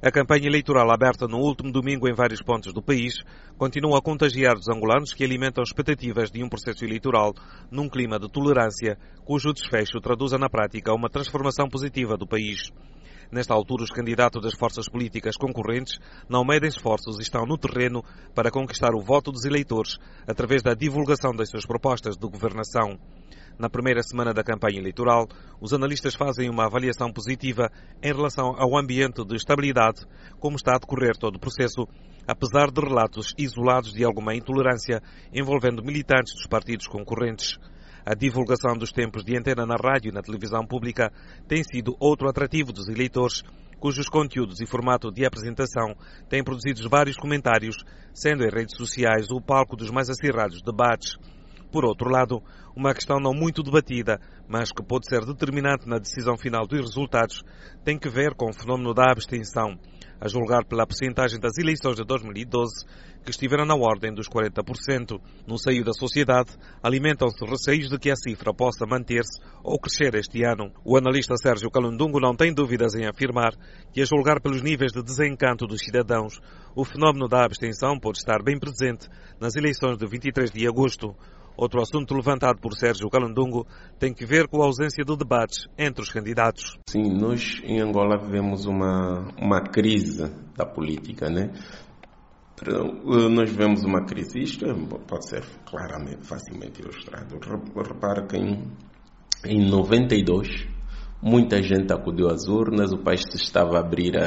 A campanha eleitoral aberta no último domingo em vários pontos do país continua a contagiar os angolanos que alimentam expectativas de um processo eleitoral num clima de tolerância, cujo desfecho traduza na prática uma transformação positiva do país. Nesta altura, os candidatos das forças políticas concorrentes não medem esforços e estão no terreno para conquistar o voto dos eleitores através da divulgação das suas propostas de governação. Na primeira semana da campanha eleitoral, os analistas fazem uma avaliação positiva em relação ao ambiente de estabilidade, como está a decorrer todo o processo, apesar de relatos isolados de alguma intolerância envolvendo militantes dos partidos concorrentes. A divulgação dos tempos de antena na rádio e na televisão pública tem sido outro atrativo dos eleitores, cujos conteúdos e formato de apresentação têm produzido vários comentários, sendo em redes sociais o palco dos mais acirrados debates. Por outro lado, uma questão não muito debatida, mas que pode ser determinante na decisão final dos resultados, tem que ver com o fenómeno da abstenção, a julgar pela percentagem das eleições de 2012, que estiveram na ordem dos 40%. No seio da sociedade, alimentam-se receios de que a cifra possa manter-se ou crescer este ano. O analista Sérgio Calundungo não tem dúvidas em afirmar que, a julgar pelos níveis de desencanto dos cidadãos, o fenómeno da abstenção pode estar bem presente nas eleições de 23 de agosto. Outro assunto levantado por Sérgio Calundungo tem que ver com a ausência de debates entre os candidatos. Sim, nós em Angola vivemos uma crise da política, né? Nós vemos uma crise, isto pode ser claramente, facilmente ilustrado. Repara que em 92, muita gente acudiu às urnas, o país se estava a abrir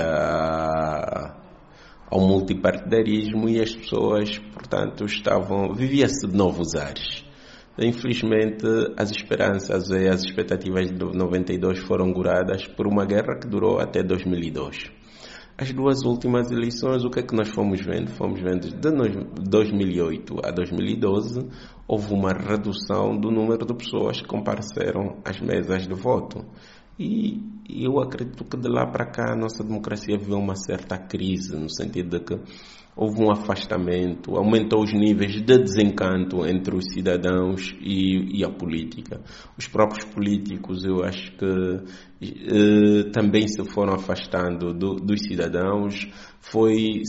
ao multipartidarismo e as pessoas, portanto, vivia-se de novos ares. Infelizmente, as esperanças e as expectativas de 92 foram goradas por uma guerra que durou até 2002. As duas últimas eleições, o que é que nós fomos vendo? Fomos vendo de 2008 a 2012, houve uma redução do número de pessoas que compareceram às mesas de voto. E eu acredito que de lá para cá a nossa democracia viveu uma certa crise, no sentido de que houve um afastamento, aumentou os níveis de desencanto entre os cidadãos e a política. Os próprios políticos, eu acho que também se foram afastando dos cidadãos, foi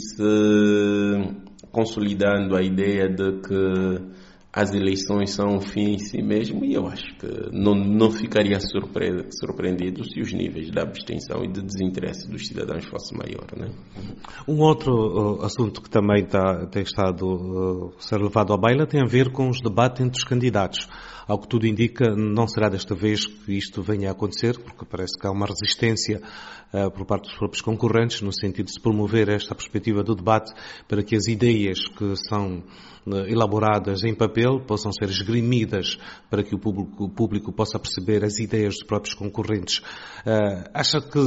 se consolidando a ideia de que as eleições são um fim em si mesmo, e eu acho que não ficaria surpreendido se os níveis de abstenção e de desinteresse dos cidadãos fossem maior, né? Um outro assunto que também tem estado a ser levado à baila tem a ver com os debates entre os candidatos. Ao que tudo indica, não será desta vez que isto venha a acontecer, porque parece que há uma resistência por parte dos próprios concorrentes, no sentido de se promover esta perspectiva do debate para que as ideias que são elaboradas em papel possam ser esgrimidas para que o público possa perceber as ideias dos próprios concorrentes. Acha que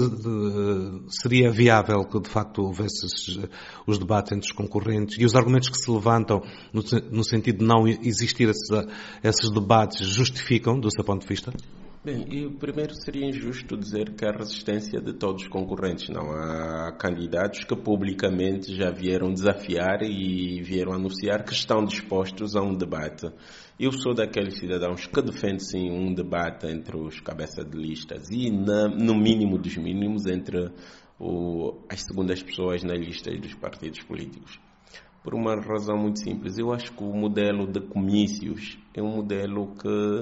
seria viável que de facto houvesse os debates entre os concorrentes e os argumentos que se levantam no sentido de não existir esses debates justificam do seu ponto de vista? Bem, primeiro seria injusto dizer que a resistência de todos os concorrentes. Não, há candidatos que publicamente já vieram desafiar e vieram anunciar que estão dispostos a um debate. Eu sou daqueles cidadãos que defendem sim um debate entre os cabeças de listas e no mínimo dos mínimos entre as segundas pessoas nas listas dos partidos políticos. Por uma razão muito simples. Eu acho que o modelo de comícios é um modelo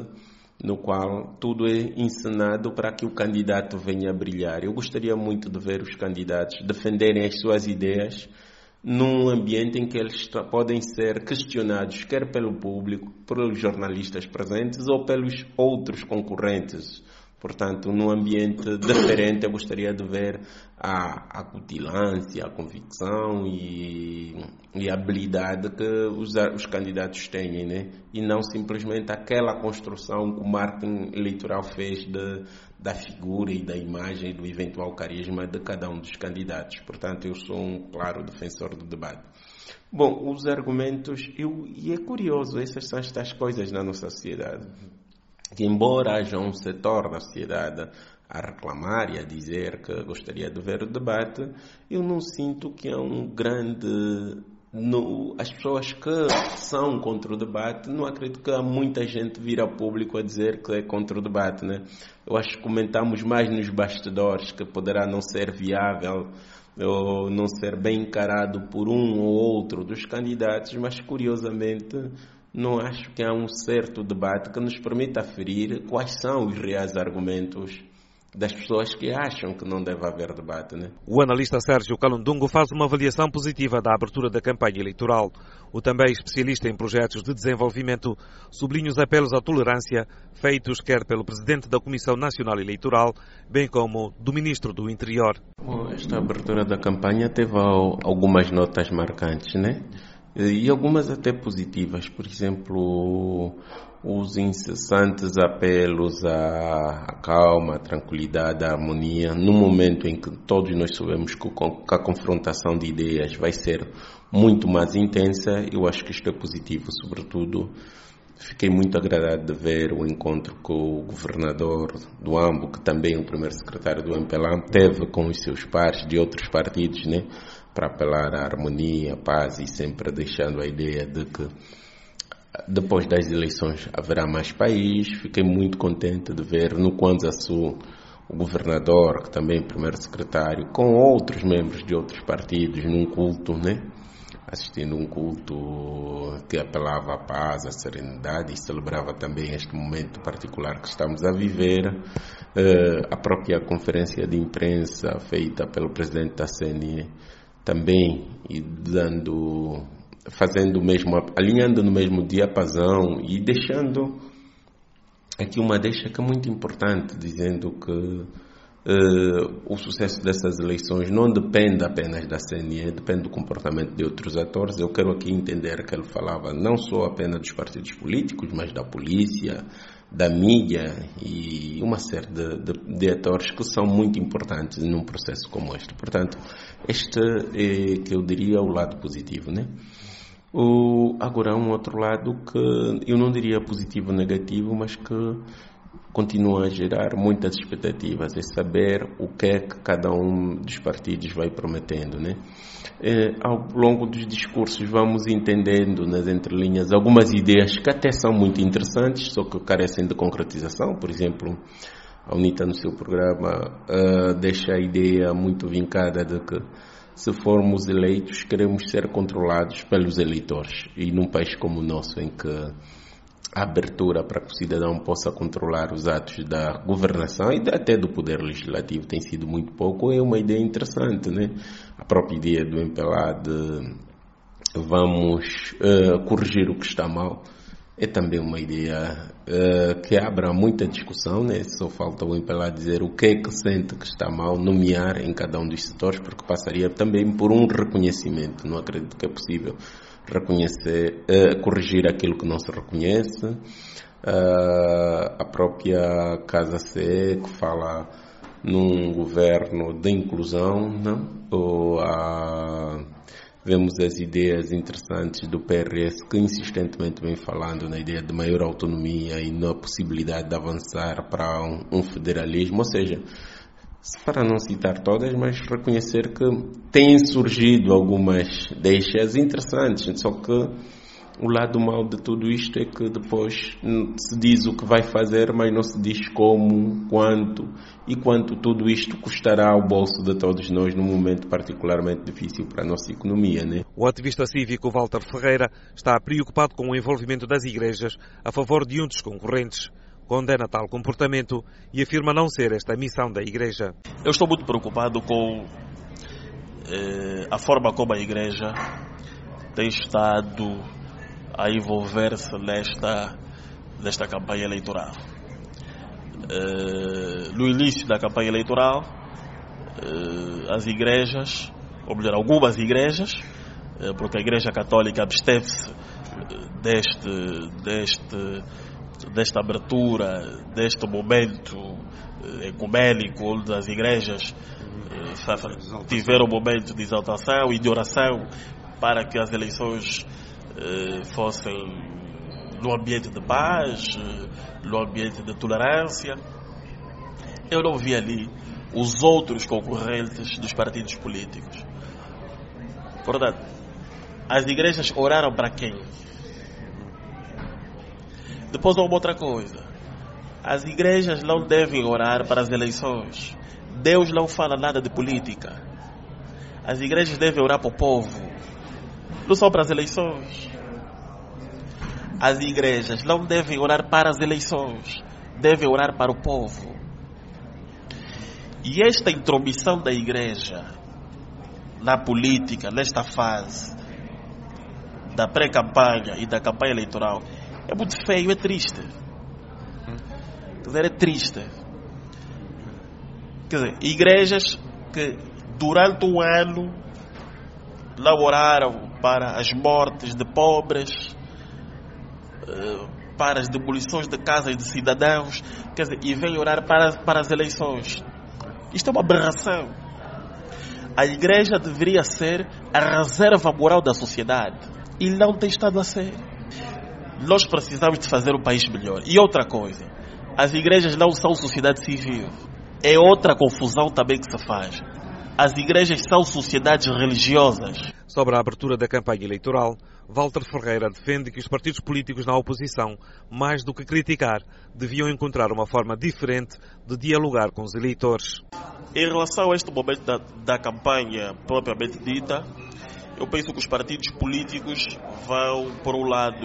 no qual tudo é encenado para que o candidato venha a brilhar. Eu gostaria muito de ver os candidatos defenderem as suas ideias num ambiente em que eles podem ser questionados, quer pelo público, pelos jornalistas presentes ou pelos outros concorrentes. Portanto, num ambiente diferente, eu gostaria de ver a cutilância, a convicção e a habilidade que os candidatos têm, né? E não simplesmente aquela construção que o marketing eleitoral fez da figura e da imagem, do eventual carisma de cada um dos candidatos. Portanto, eu sou um claro defensor do debate. Bom, os argumentos, e é curioso, essas são estas coisas na nossa sociedade, que embora haja um setor da sociedade a reclamar e a dizer que gostaria de ver o debate, eu não sinto que há um grande... as pessoas que são contra o debate, não acredito que há muita gente vir ao público a dizer que é contra o debate, né? Eu acho que comentamos mais nos bastidores que poderá não ser viável ou não ser bem encarado por um ou outro dos candidatos, mas curiosamente não acho que há um certo debate que nos permita aferir quais são os reais argumentos das pessoas que acham que não deve haver debate, né? O analista Sérgio Calundungo faz uma avaliação positiva da abertura da campanha eleitoral. O também especialista em projetos de desenvolvimento sublinha os apelos à tolerância feitos quer pelo presidente da Comissão Nacional Eleitoral, bem como do ministro do Interior. Esta abertura da campanha teve algumas notas marcantes, né? E algumas até positivas. Por exemplo, os incessantes apelos à calma, à tranquilidade, à harmonia, no momento em que todos nós sabemos que a confrontação de ideias vai ser muito mais intensa. Eu acho que isto é positivo. Sobretudo, fiquei muito agradado de ver o encontro que o governador do Ambo, que também é o primeiro secretário do MPLA, teve com os seus pares de outros partidos, né, para apelar à harmonia, à paz, e sempre deixando a ideia de que depois das eleições haverá mais país. Fiquei muito contente de ver no Kwanza Sul o governador, que também é primeiro secretário, com outros membros de outros partidos, num culto, né? Assistindo um culto que apelava à paz, à serenidade, e celebrava também este momento particular que estamos a viver. A própria conferência de imprensa feita pelo presidente da CNE também, e fazendo o mesmo, alinhando no mesmo diapasão e deixando aqui uma deixa que é muito importante, dizendo que o sucesso dessas eleições não depende apenas da CNE, depende do comportamento de outros atores. Eu quero aqui entender que ele falava não só apenas dos partidos políticos, mas da polícia, da mídia e uma série de atores que são muito importantes num processo como este. Portanto, este é, que eu diria, o lado positivo, né? Agora, um outro lado que eu não diria positivo ou negativo, mas que continua a gerar muitas expectativas, é saber o que é que cada um dos partidos vai prometendo, né? Ao longo dos discursos vamos entendendo nas entrelinhas algumas ideias que até são muito interessantes, só que carecem de concretização. Por exemplo, a UNITA no seu programa deixa a ideia muito vincada de que se formos eleitos queremos ser controlados pelos eleitores, e num país como o nosso, em que a abertura para que o cidadão possa controlar os atos da governação e até do poder legislativo tem sido muito pouco, é uma ideia interessante, né? A própria ideia do MPLA de vamos corrigir o que está mal é também uma ideia que abre muita discussão, né? Só falta o MPLA dizer o que é que sente que está mal, nomear em cada um dos setores, porque passaria também por um reconhecimento. Não acredito que é possível reconhecer, corrigir aquilo que não se reconhece. A própria Casa CE, que fala num governo de inclusão, não? Vemos as ideias interessantes do PRS, que insistentemente vem falando na ideia de maior autonomia e na possibilidade de avançar para um federalismo. Ou seja, para não citar todas, mas reconhecer que têm surgido algumas deixas interessantes, só que o lado mau de tudo isto é que depois se diz o que vai fazer, mas não se diz como, quanto e quanto tudo isto custará ao bolso de todos nós num momento particularmente difícil para a nossa economia, né? O ativista cívico Walter Ferreira está preocupado com o envolvimento das igrejas a favor de um dos concorrentes. Condena tal comportamento e afirma não ser esta a missão da Igreja. Eu estou muito preocupado com a forma como a Igreja tem estado a envolver-se nesta campanha eleitoral. No início da campanha eleitoral, as igrejas, ou melhor, algumas igrejas, porque a Igreja Católica absteve-se desta abertura, deste momento ecumênico, onde as igrejas tiveram um momento de exaltação e de oração para que as eleições fossem no ambiente de paz, no ambiente de tolerância. Eu não vi ali os outros concorrentes dos partidos políticos. Portanto, as igrejas oraram para quem? Depois há uma outra coisa. As igrejas não devem orar para as eleições. Deus não fala nada de política. As igrejas devem orar para o povo, não só para as eleições. As igrejas não devem orar para as eleições, devem orar para o povo. E esta intromissão da igreja na política, nesta fase da pré-campanha e da campanha eleitoral, é muito feio, é triste. Quer dizer, é triste. Quer dizer, igrejas que durante um ano laboraram para as mortes de pobres, para as demolições de casas de cidadãos, quer dizer, e vêm orar para as eleições. Isto é uma aberração. A igreja deveria ser a reserva moral da sociedade e não tem estado a ser. Nós precisamos de fazer um país melhor. E outra coisa, as igrejas não são sociedade civil. É outra confusão também que se faz. As igrejas são sociedades religiosas. Sobre a abertura da campanha eleitoral, Walter Ferreira defende que os partidos políticos na oposição, mais do que criticar, deviam encontrar uma forma diferente de dialogar com os eleitores. Em relação a este momento da campanha propriamente dita, eu penso que os partidos políticos vão, por um lado,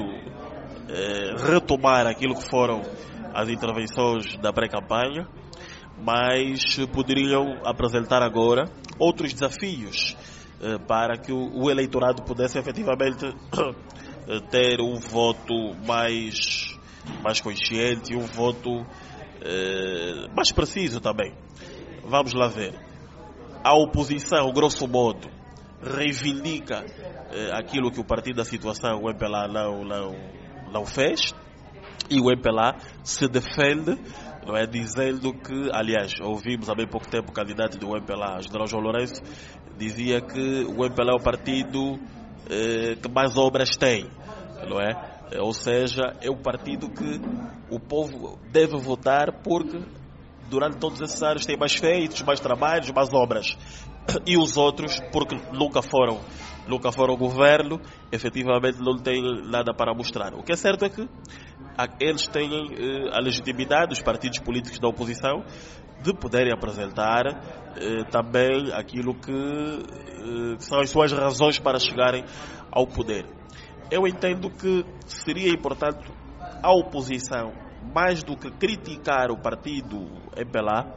retomar aquilo que foram as intervenções da pré-campanha, mas poderiam apresentar agora outros desafios para que o eleitorado pudesse efetivamente ter um voto mais consciente, um voto mais preciso também. Vamos lá ver. A oposição, grosso modo, reivindica aquilo que o Partido da Situação, o MPLA, não fez, e o MPLA se defende, não é, dizendo que, aliás, ouvimos há bem pouco tempo o candidato do MPLA, General João Lourenço, dizia que o MPLA é o partido que mais obras tem, não é? Ou seja, é o partido que o povo deve votar porque durante todos esses anos tem mais feitos, mais trabalhos, mais obras. E os outros, porque nunca foram governo, efetivamente não têm nada para mostrar. O que é certo é que eles têm a legitimidade, os partidos políticos da oposição, de poderem apresentar também aquilo que são as suas razões para chegarem ao poder. Eu entendo que seria importante a oposição, mais do que criticar o partido MPLA,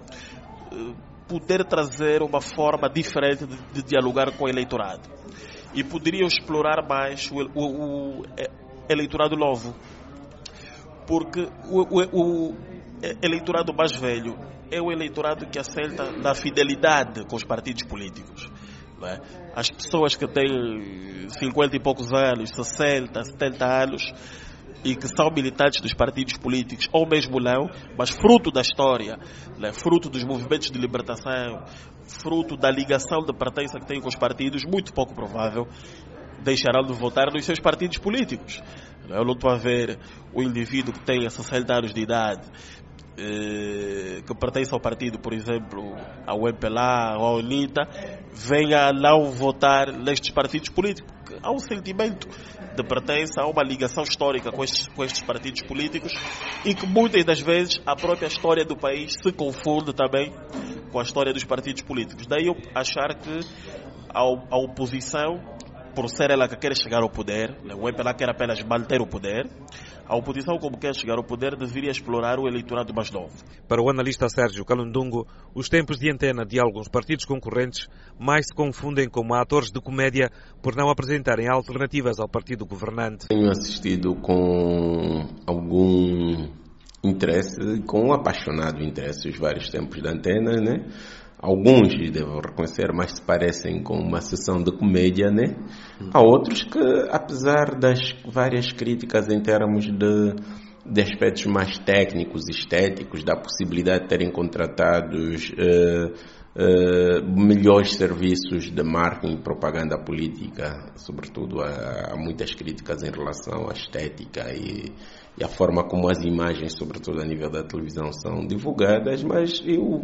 poder trazer uma forma diferente de dialogar com o eleitorado. E poderiam explorar mais o eleitorado novo. Porque o eleitorado mais velho é o eleitorado que aceita na fidelidade com os partidos políticos. Não é? As pessoas que têm 50 e poucos anos, 60, 70 anos, e que são militantes dos partidos políticos, ou mesmo não, mas fruto da história, né? Fruto dos movimentos de libertação, fruto da ligação de pertença que têm com os partidos, muito pouco provável deixarão de votar nos seus partidos políticos. Eu não estou a ver o indivíduo que tenha 60 anos de idade, que pertence ao partido, por exemplo, ao MPLA ou ao UNITA, venha a não votar nestes partidos políticos. Há um sentimento de pertença, há uma ligação histórica com estes partidos políticos e que muitas das vezes a própria história do país se confunde também com a história dos partidos políticos. Daí eu achar que a oposição, por ser ela que quer chegar ao poder, o MPLA quer apenas manter o poder, a oposição, como quer chegar ao poder, deveria explorar o eleitorado mais novo. Para o analista Sérgio Calundungo, os tempos de antena de alguns partidos concorrentes mais se confundem como atores de comédia por não apresentarem alternativas ao partido governante. Tenho assistido com algum interesse, com um apaixonado interesse, os vários tempos de antena, né? Alguns, devo reconhecer, mais se parecem com uma sessão de comédia, né? Há outros que, apesar das várias críticas em termos de aspectos mais técnicos, estéticos, da possibilidade de terem contratados melhores serviços de marketing e propaganda política, sobretudo há muitas críticas em relação à estética e a forma como as imagens, sobretudo a nível da televisão, são divulgadas, mas eu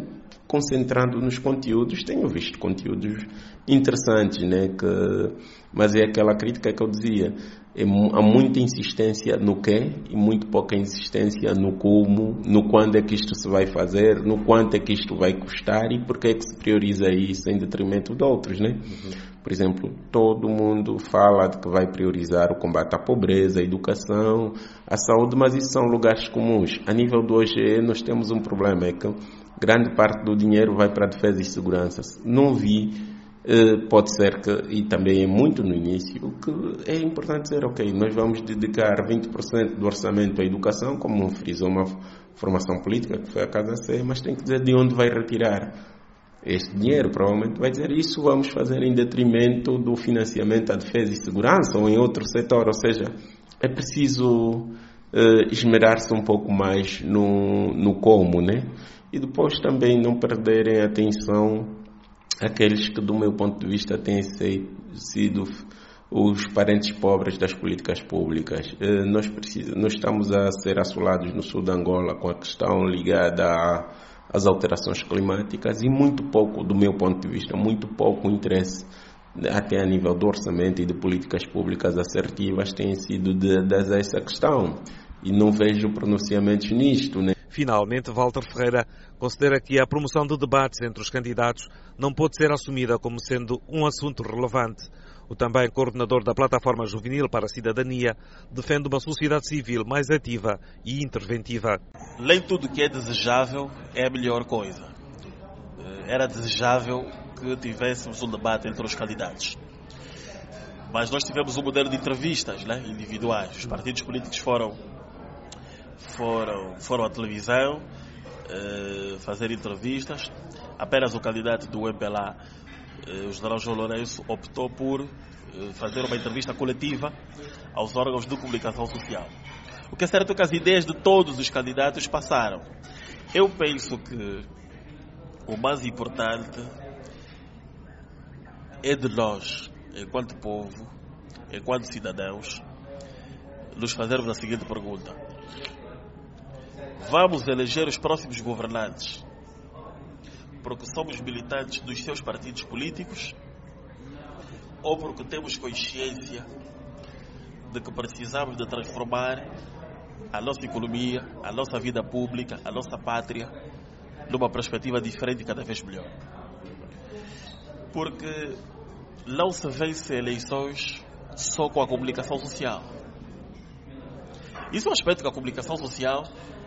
concentrando nos conteúdos, tenho visto conteúdos interessantes, né? Mas é aquela crítica que eu dizia, há muita insistência no quê e muito pouca insistência no como, no quando é que isto se vai fazer, no quanto é que isto vai custar e porque é que se prioriza isso em detrimento de outros, né? Por exemplo, todo mundo fala de que vai priorizar o combate à pobreza, a educação, a saúde, mas isso são lugares comuns. A nível de hoje, nós temos um problema, é que grande parte do dinheiro vai para a defesa e segurança. Não vi, pode ser que, e também é muito no início, que é importante dizer, ok, nós vamos dedicar 20% do orçamento à educação, como frisou uma formação política, que foi a Casa C, mas tem que dizer de onde vai retirar este dinheiro. Provavelmente vai dizer isso vamos fazer em detrimento do financiamento à defesa e segurança ou em outro setor, ou seja, é preciso esmerar-se um pouco mais no como, né? E depois também não perderem a atenção aqueles que, do meu ponto de vista, têm sido os parentes pobres das políticas públicas. Nós estamos a ser assolados no sul de Angola com a questão ligada às alterações climáticas e muito pouco, do meu ponto de vista, muito pouco interesse até a nível do orçamento e de políticas públicas assertivas tem sido dadas a essa questão. E não vejo pronunciamentos nisto, né? Finalmente, Walter Ferreira considera que a promoção de debates entre os candidatos não pode ser assumida como sendo um assunto relevante. O também coordenador da Plataforma Juvenil para a Cidadania defende uma sociedade civil mais ativa e interventiva. Nem tudo que é desejável é a melhor coisa. Era desejável que tivéssemos um debate entre os candidatos. Mas nós tivemos um modelo de entrevistas, né, individuais. Os partidos políticos foram à televisão fazer entrevistas. Apenas o candidato do MPLA, o general João Lourenço, optou por fazer uma entrevista coletiva aos órgãos de comunicação social. O que é certo é que as ideias de todos os candidatos passaram. Eu penso que o mais importante é de nós, enquanto povo, enquanto cidadãos, nos fazermos a seguinte pergunta: vamos eleger os próximos governantes porque somos militantes dos seus partidos políticos ou porque temos consciência de que precisamos de transformar a nossa economia, a nossa vida pública, a nossa pátria numa perspectiva diferente e cada vez melhor? Porque não se vence eleições só com a comunicação social. Isso é um aspecto que a comunicação social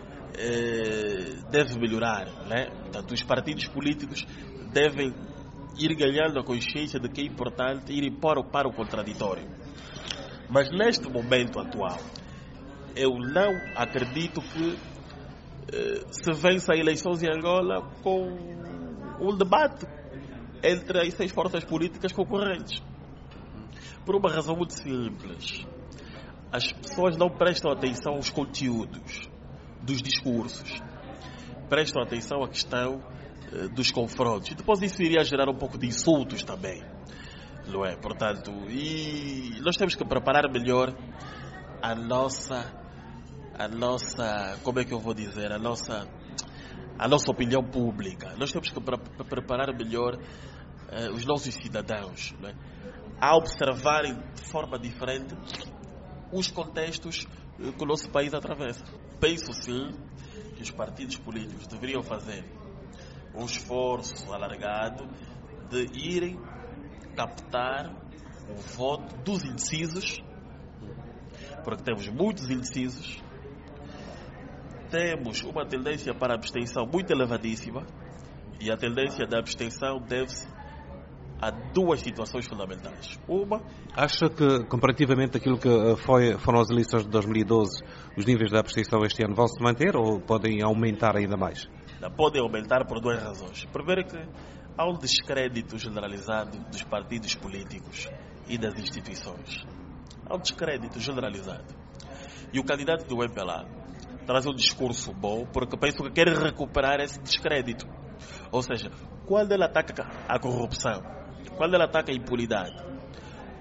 deve melhorar, né? Portanto, os partidos políticos devem ir ganhando a consciência de que é importante ir para o contraditório. Mas neste momento atual, eu não acredito que se vença eleições em Angola com um debate entre as 6 forças políticas concorrentes. Por uma razão muito simples. As pessoas não prestam atenção aos conteúdos dos discursos, prestam atenção à questão dos confrontos. E depois isso iria gerar um pouco de insultos também, não é? Portanto, e nós temos que preparar melhor a nossa, como é que eu vou dizer, a nossa opinião pública. Nós temos que preparar melhor os nossos cidadãos, não é? A observarem de forma diferente os contextos que o nosso país atravessa. Penso sim que os partidos políticos deveriam fazer um esforço alargado de irem captar o voto dos indecisos, porque temos muitos indecisos, temos uma tendência para a abstenção muito elevadíssima e a tendência da abstenção deve-se há 2 situações fundamentais. Uma... Acha que, comparativamente àquilo que foram as eleições de 2012, os níveis de abstenção este ano vão se manter ou podem aumentar ainda mais? Podem aumentar por 2 razões. Primeiro é que há um descrédito generalizado dos partidos políticos e das instituições. Há um descrédito generalizado. E o candidato do MPLA traz um discurso bom porque penso que quer recuperar esse descrédito. Ou seja, quando ele ataca a corrupção, quando ele ataca a impunidade,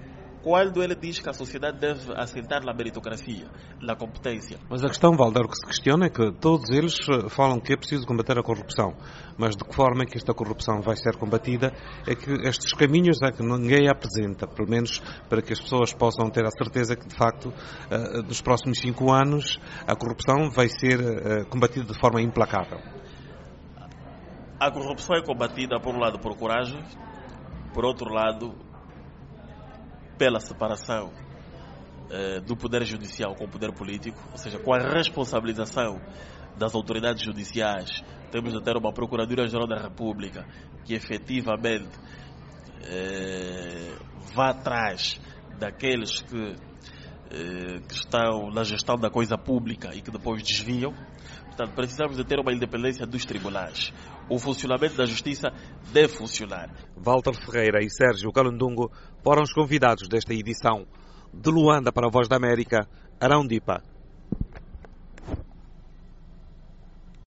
quando ele diz que a sociedade deve assentar na meritocracia, na competência. Mas a questão, Valder, o que se questiona é que todos eles falam que é preciso combater a corrupção, mas de que forma é que esta corrupção vai ser combatida é que estes caminhos é que ninguém apresenta, pelo menos para que as pessoas possam ter a certeza que, de facto, nos próximos 5 anos a corrupção vai ser combatida de forma implacável. A corrupção é combatida, por um lado, por coragem, por outro lado, pela separação do poder judicial com o poder político, ou seja, com a responsabilização das autoridades judiciais. Temos de ter uma Procuradoria-Geral da República que efetivamente vá atrás daqueles que estão na gestão da coisa pública e que depois desviam. Portanto, precisamos de ter uma independência dos tribunais. O funcionamento da justiça deve funcionar. Walter Ferreira e Sérgio Calundungo foram os convidados desta edição. De Luanda para a Voz da América, Arão Dipa.